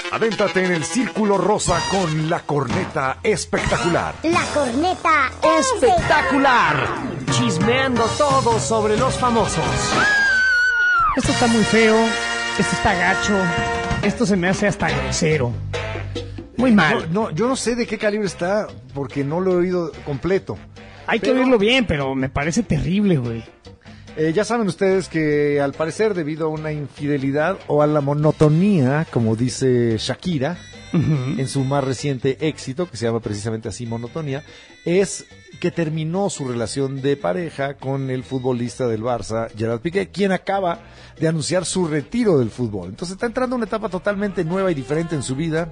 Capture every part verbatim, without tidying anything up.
Adéntrate en el Círculo Rosa con la corneta espectacular. La corneta espectacular. Chismeando todo sobre los famosos. Esto está muy feo, esto está gacho, esto se me hace hasta grosero. Muy mal. No, no, yo no sé de qué calibre está porque no lo he oído completo. Hay pero... que oírlo bien, pero me parece terrible, güey. Eh, ya saben ustedes que al parecer debido a una infidelidad o a la monotonía, como dice Shakira, uh-huh. en su más reciente éxito, que se llama precisamente así Monotonía, es que terminó su relación de pareja con el futbolista del Barça, Gerard Piqué, quien acaba de anunciar su retiro del fútbol. Entonces está entrando una etapa totalmente nueva y diferente en su vida.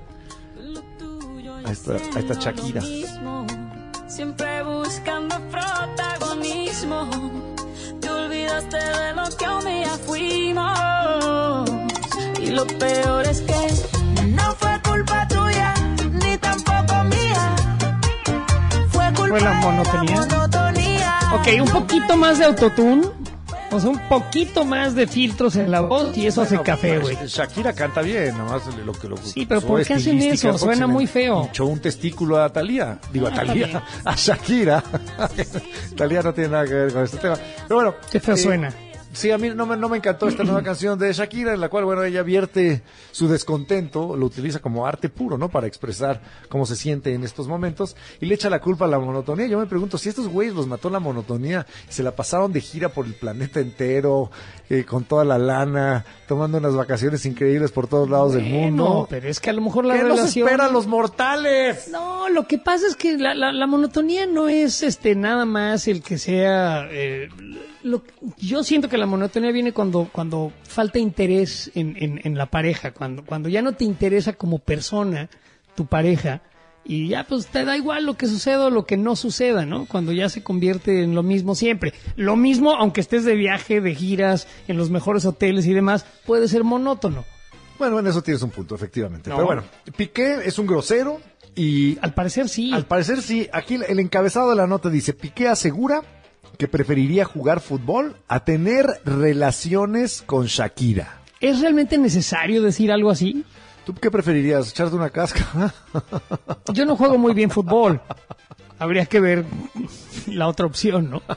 Ahí está, ahí está Shakira. Siempre buscando protagonismo. Te olvidaste de lo que un día fuimos. Y lo peor es que no fue culpa tuya, ni tampoco mía. Fue culpa ¿Fue la monotonía? de la monotonía. Ok, un poquito más de autotune. O sea, un poquito más de filtros en la voz y eso bueno, hace café, güey. Shakira canta bien, nomás lo que lo Sí, pero ¿por qué hacen eso? Suena muy feo. Echó un testículo a Thalía, digo ah, a Thalía, a Shakira. Thalía no tiene nada que ver con este tema. Pero bueno, qué feo eh, suena. Sí, a mí no me, no me encantó esta nueva canción de Shakira, en la cual, bueno, ella vierte su descontento, lo utiliza como arte puro, ¿no? Para expresar cómo se siente en estos momentos, y le echa la culpa a la monotonía. Yo me pregunto, si estos güeyes los mató la monotonía, se la pasaron de gira por el planeta entero, eh, con toda la lana, tomando unas vacaciones increíbles por todos lados bueno, del mundo. Pero es que a lo mejor la ¿Qué relación... nos espera a los mortales? No, lo que pasa es que la, la, la monotonía no es este nada más el que sea... Eh, Lo, yo siento que la monotonía viene cuando cuando falta interés en, en, en la pareja, cuando cuando ya no te interesa como persona tu pareja y ya pues te da igual lo que suceda o lo que no suceda, ¿no? Cuando ya se convierte en lo mismo siempre. Lo mismo, aunque estés de viaje, de giras, en los mejores hoteles y demás, puede ser monótono. Bueno, en eso tienes un punto, efectivamente. No. Pero bueno, Piqué es un grosero y... Al parecer sí. Al parecer sí. Aquí el encabezado de la nota dice, Piqué asegura que preferiría jugar fútbol a tener relaciones con Shakira. ¿Es realmente necesario decir algo así? ¿Tú qué preferirías? ¿Echarte una casca? Yo no juego muy bien fútbol. Habría que ver la otra opción, ¿no?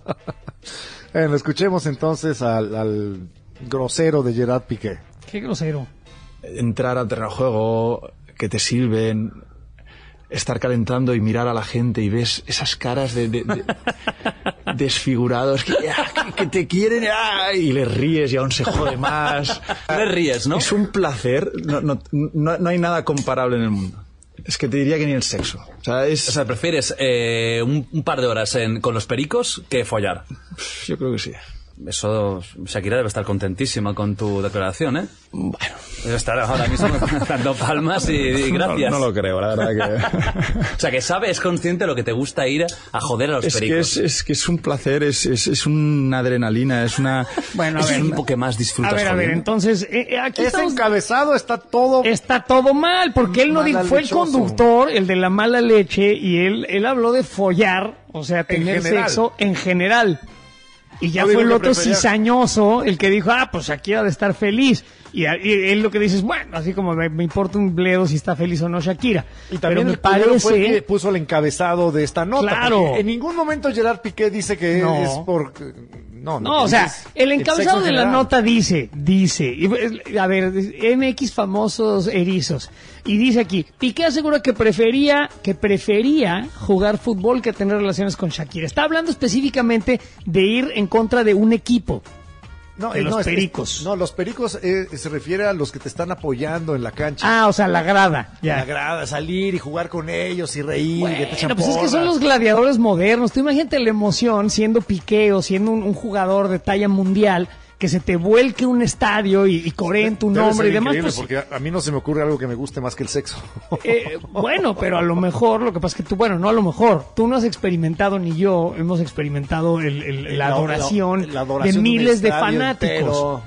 Bueno, escuchemos entonces al, al grosero de Gerard Piqué. ¿Qué grosero? Entrar al terreno de juego, que te sirven... estar calentando y mirar a la gente y ves esas caras de, de, de desfigurados que, que, que te quieren ah, y les ríes y aún se jode más. Le ríes, ¿no? Es un placer, no, no, no, no hay nada comparable en el mundo. Es que te diría que ni el sexo. O sea, es... o sea prefieres eh, un, un par de horas en, con los pericos que follar. Yo creo que sí. Eso, Shakira debe estar contentísima con tu declaración, ¿eh? Bueno. Debe estar ahora mismo dando palmas y, y gracias. No, no lo creo, la verdad que... O sea, que sabe, es consciente de lo que te gusta ir a joder a los es pericos. Que es, es que es un placer, es, es, es una adrenalina, es una... Bueno, a es ver, el tipo que más disfrutas. A ver, a ver, jodiendo. entonces, eh, aquí Ese estamos... encabezado está todo... Está todo mal, porque él no dijo, fue el conductor, el de la mala leche, y él, él habló de follar, o sea, tener sexo en general. Y ya no fue el otro prefería... cizañoso el que dijo, ah, pues Shakira ha de estar feliz. Y, y él lo que dice es, bueno, así como me, me importa un bledo si está feliz o no Shakira. Y también pero el me parece fue el que puso el encabezado de esta nota. Claro. En ningún momento Gerard Piqué dice que no. es por... No, no, no o sea, el encabezado el de la nota dice, dice, a ver, M X famosos erizos, y dice aquí, Piqué asegura que prefería, que prefería jugar fútbol que tener relaciones con Shakira. Está hablando específicamente de ir en contra de un equipo. No, de los no, pericos. Es, no, los pericos eh, se refiere a los que te están apoyando en la cancha. Ah, o sea, la grada. Ya. La grada, salir y jugar con ellos y reír. Bueno, y que te echan pues es que son los gladiadores modernos. Tú imagínate la emoción siendo Piqué o siendo un, un jugador de talla mundial, que se te vuelque un estadio y, y coreen tu Debe nombre ser y demás. Pues, porque a, a mí no se me ocurre algo que me guste más que el sexo. Eh, bueno, pero a lo mejor, lo que pasa es que tú, bueno, no a lo mejor, tú no has experimentado ni yo hemos experimentado el, el, la, adoración la, la adoración de miles de, de fanáticos. Entero.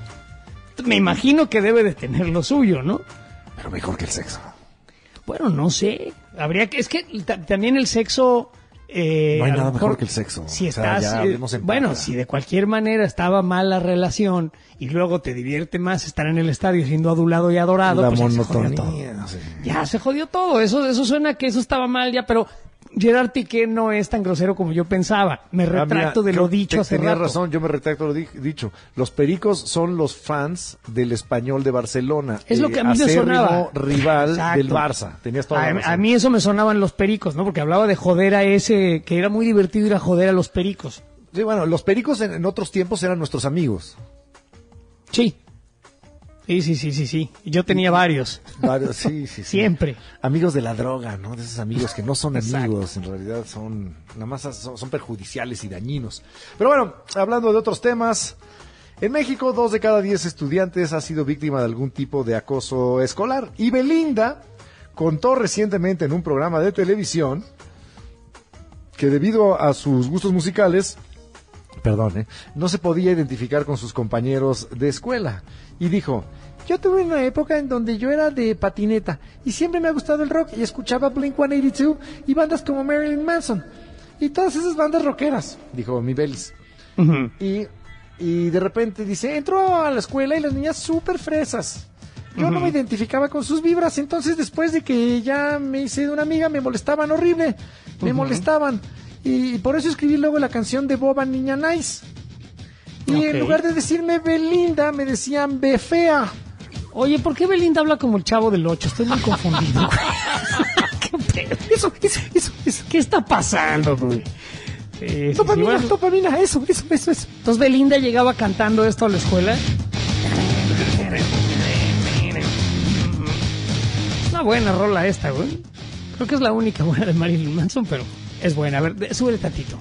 Me imagino que debe de tener lo suyo, ¿no? Pero mejor que el sexo. Bueno, no sé. Habría que, es que t- también el sexo Eh, No hay a lo nada mejor, mejor que el sexo. Si O sea, estás, ya eh, hablemos en bueno, plata. si de cualquier manera estaba mal la relación y luego te divierte más estar en el estadio siendo adulado y adorado, La pues ya se jodió monotonía. todo. Sí. Ya se jodió todo. Eso, eso suena que eso estaba mal ya, pero Gerard Piqué no es tan grosero como yo pensaba. Me Ah, mira, retracto de creo lo que dicho te- hace tenías rato. razón, yo me retracto lo di- dicho. Los Pericos son los fans del Español de Barcelona. Es lo que a mí me acérrimo sonaba. rival Exacto. del Barça. Tenías toda la A, razón. a mí eso me sonaban los pericos, ¿no? Porque hablaba de joder a ese, que era muy divertido ir a joder a los pericos. Sí, bueno, los Pericos en, en otros tiempos eran nuestros amigos. Sí. Sí, sí, sí, sí, sí. Yo tenía varios. Varios, sí, sí, sí. Siempre. Amigos de la droga, ¿no? De esos amigos que no son Exacto. amigos, en realidad son nada más son, son perjudiciales y dañinos. Pero bueno, hablando de otros temas, en México dos de cada diez estudiantes ha sido víctima de algún tipo de acoso escolar. Y Belinda contó recientemente en un programa de televisión que debido a sus gustos musicales, perdón, ¿eh? no se podía identificar con sus compañeros de escuela. Y dijo, yo tuve una época en donde yo era de patineta y siempre me ha gustado el rock y escuchaba Blink ciento ochenta y dos y bandas como Marilyn Manson y todas esas bandas rockeras, dijo mi Belis. Ujú. Y, y de repente dice, entró a la escuela y las niñas súper fresas. Yo no me identificaba con sus vibras, entonces después de que ya me hice de una amiga me molestaban horrible, me molestaban. Y por eso escribí luego la canción de Boba Niña Nice. Y Ok. en lugar de decirme Belinda, me decían Befea. Oye, ¿por qué Belinda habla como el Chavo del Ocho? Estoy muy confundido. ¿Qué pedo? Eso, eso, eso, eso. ¿Qué está pasando, güey? Eh, sí, Dopamina, sí, bueno. dopamina, eso, eso, eso, eso. Entonces Belinda llegaba cantando esto a la escuela. Una buena rola esta, güey. Creo que es la única buena de Marilyn Manson, pero es buena. A ver, de- súbele tantito.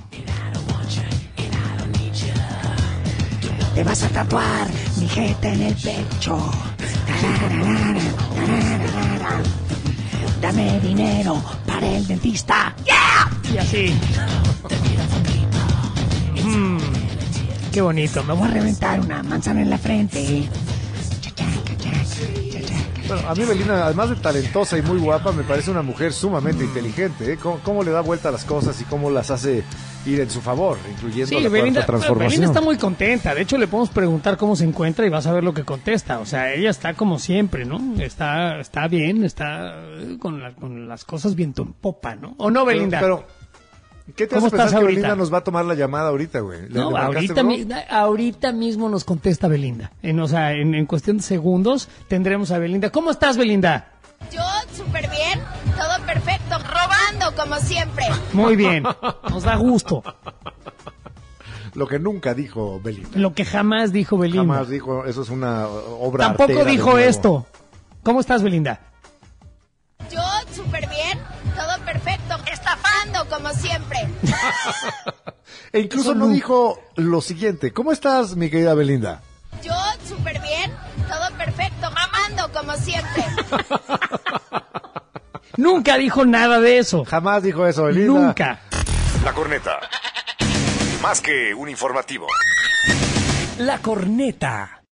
Te vas a tatuar mi jeta en el pecho. Tararara, tararara. Dame dinero para el dentista. ¡Yeah! Y así. Mm, qué bonito. Me voy a reventar. Dar una manzana en la frente. Bueno, a mí Belinda, además de talentosa y muy guapa, me parece una mujer sumamente inteligente. ¿eh? ¿Cómo, cómo le da vuelta a las cosas y cómo las hace ir en su favor, incluyendo Sí, la Belinda, cuarta transformación? Belinda está muy contenta. De hecho, le podemos preguntar cómo se encuentra y vas a ver lo que contesta. O sea, ella está como siempre, ¿no? Está, está bien, está eh, con, la- con las cosas viento en popa, ¿no? ¿O no, Belinda? Pero, pero, ¿qué te ¿Cómo hace pensar estás que ahorita? Belinda nos va a tomar la llamada ahorita, güey? ¿Le- No, le marcaste, ahorita, bro? mi- ahorita mismo nos contesta Belinda. En, o sea, en, en cuestión de segundos tendremos a Belinda. ¿Cómo estás, Belinda? Yo súper bien, todo perfecto, robando como siempre. Muy bien, nos da gusto. Lo que nunca dijo Belinda. Lo que jamás dijo Belinda. Jamás dijo, eso es una obra Tampoco artera de dijo nuevo. esto. ¿Cómo estás, Belinda? Yo súper bien, todo perfecto, estafando como siempre. E incluso Eso no no. dijo lo siguiente. ¿Cómo estás, mi querida Belinda? Yo súper bien, todo perfecto, mamando como siempre. Nunca dijo nada de eso. Jamás dijo eso, Belinda. Nunca. La corneta. Más que un informativo. La corneta.